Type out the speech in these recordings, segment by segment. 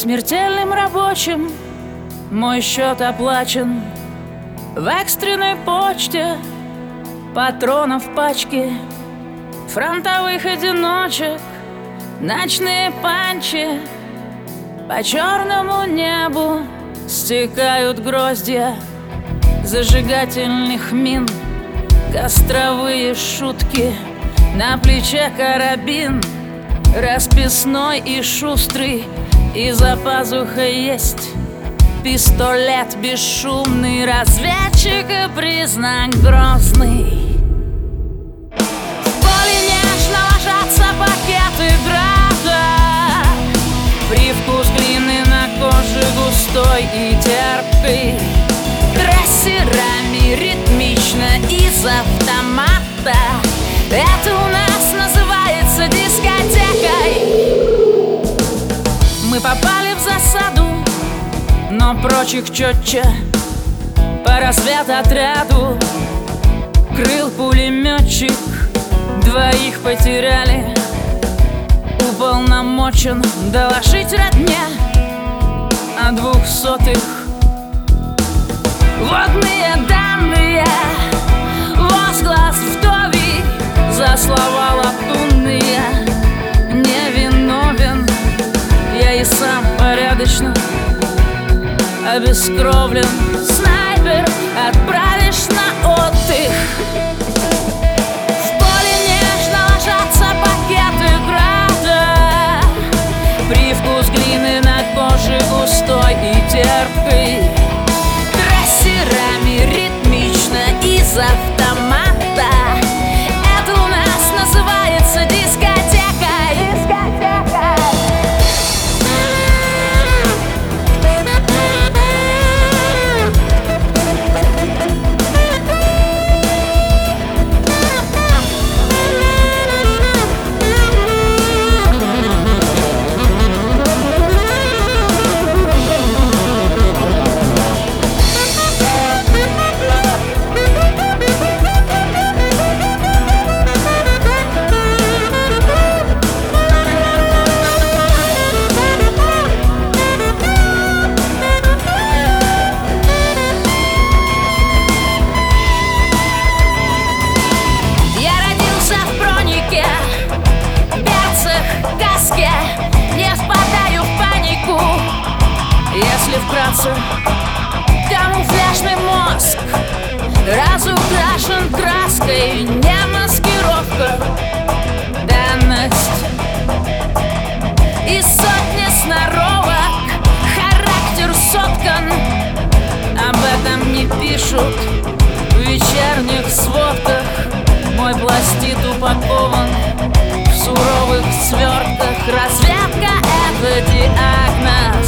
Смертельным рабочим мой счет оплачен. В экстренной почте патронов пачки, фронтовых одиночек, ночные панчи. По черному небу стекают гроздья зажигательных мин, костровые шутки. На плече карабин расписной и шустрый, и за пазухой есть пистолет бесшумный, разведчик и признак грозный. В поле нежно ложатся пакеты града, привкус глины на коже густой и терпкий. Трассерами ритмично из автомата. Это у нас называется дискотекой. Мы попали в засаду, но прочих четче. По разведотряду крыл пулеметчик, двоих потеряли. Уполномочен доложить родне о 200-х. Водные данные, возглас вдовий, за слова латунные. Невиновен я и сам порядочно обескровлен. Снайпер, отправишь на отдых. В поле нежно ложатся пакеты града, привкус глины на коже густой и терпкий. Трассерами ритмично из автомата. Это у нас называется дискотекой. Если вкратце, камуфляжный мозг разукрашен краской, не маскировка. Данность из сотни сноровок, характер соткан. Об этом не пишут в вечерних сводках. Мой пластид упакован в суровых свертках. Разведка — это диагноз.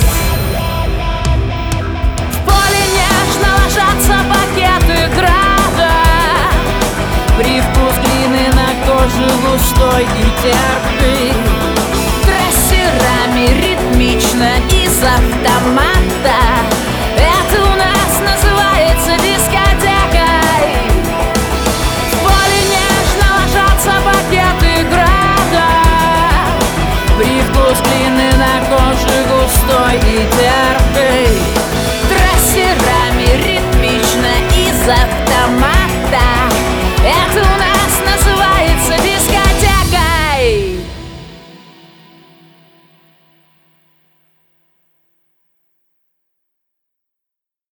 Ложатся пакеты града, привкус глины на коже густой и терпкий. Трассерами ритмично из автомата. Это у нас называется дискотекой. В поле нежно ложатся пакеты града, привкус глины на коже густой и терпкий. Трассерами ритмично из автомата.